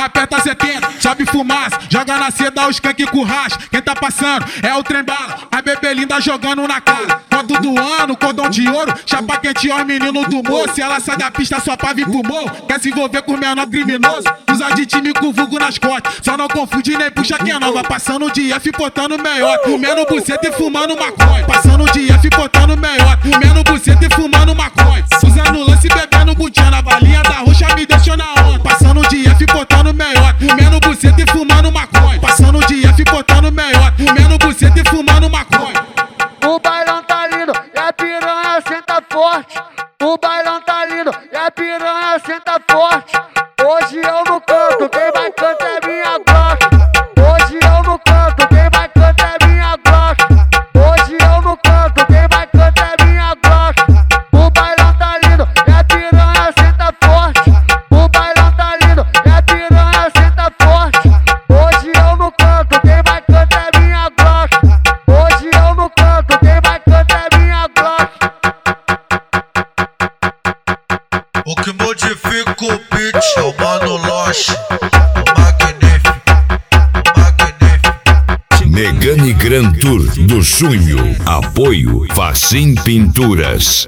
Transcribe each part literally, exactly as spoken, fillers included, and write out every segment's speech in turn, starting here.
Aperta setenta, sobe fumaça, joga na seda os skunk com racha. Quem tá passando é o trem bala, a bebê linda jogando na cara. Quando do ano, cordão de ouro, chapa quente ó menino do morro. Se ela sai da pista só pra vir pro morro, quer se envolver com menor criminoso. Usa de time com vulgo nas costas, só não confunde nem puxa quem é nova. Passando de F portando meiota, comendo buceta e fumando maconha. Passando de F portando meiota, comendo buceta e fumando maconha. Usando lance e bebendo butinha, na balinha da roxa me deixou na onda. Passando de F portando meiota, comendo buceta e fumando maconha. Passando de F portando meiota, comendo buceta e fumando maconha. O bailão tá lindo e a piranha senta forte. O bailão tá lindo e a piranha senta forte. Hoje eu não canto, quem vai cantar é minha glock. Hoje eu não canto, quem vai cantar é minha glock. Hoje eu não canto, quem vai cantar é minha glock. O bailão tá lindo e a piranha senta forte. O bailão tá lindo e a piranha senta forte. Hoje eu não canto, quem vai cantar é minha glock. Hoje eu não canto, quem vai cantar é minha glock. O que modifica o beat é o Mano Loche, o magnífico, o magnífico. Megane Grand Tour do Junho. Apoio Facim Pinturas.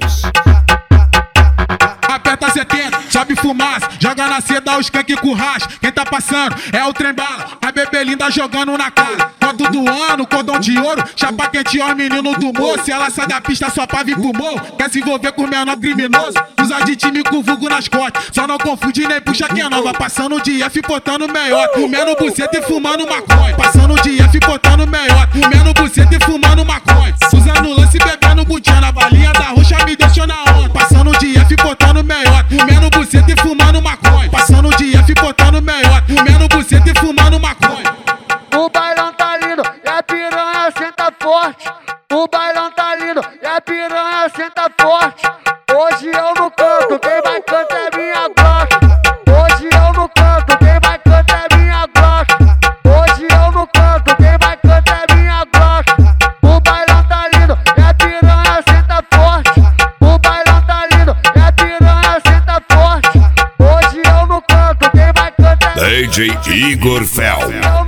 Aperta setenta, sobe fumaça, joga na seda os skunk com racha. Quem tá passando é o trem bala, a bebê linda jogando na cara. Quando do ano, cordão de ouro, chapa quente ó menino do morro. Se ela sai da pista só pra vir pro morro, quer se envolver com menor criminoso. Usa de time com vulgo nas costas, só não confunde nem puxa quem é nova. Passando de F portando meiota, comendo buceta e fumando maconha. Passando de F portando meiota, comendo buceta e fumando maconha. Usando lance e bebendo butinha, na balinha da roxa me deixou na onda. Passando de F portando meiota, comendo buceta e fumando maconha. Passando de F portando meiota, comendo buceta e fumando maconha. O bailão tá lindo e a piranha senta forte. O bailão tá lindo e a piranha senta forte. Hoje eu não canto, quem vai cantar é minha glock. Hoje eu não canto, quem vai cantar é minha glock. Hoje eu não canto, quem vai cantar é minha glock. O bailão tá lindo e a piranha senta forte. O bailão tá lindo e a piranha senta forte. Hoje eu não canto, quem vai cantar é minha glock. D J Igor Fel.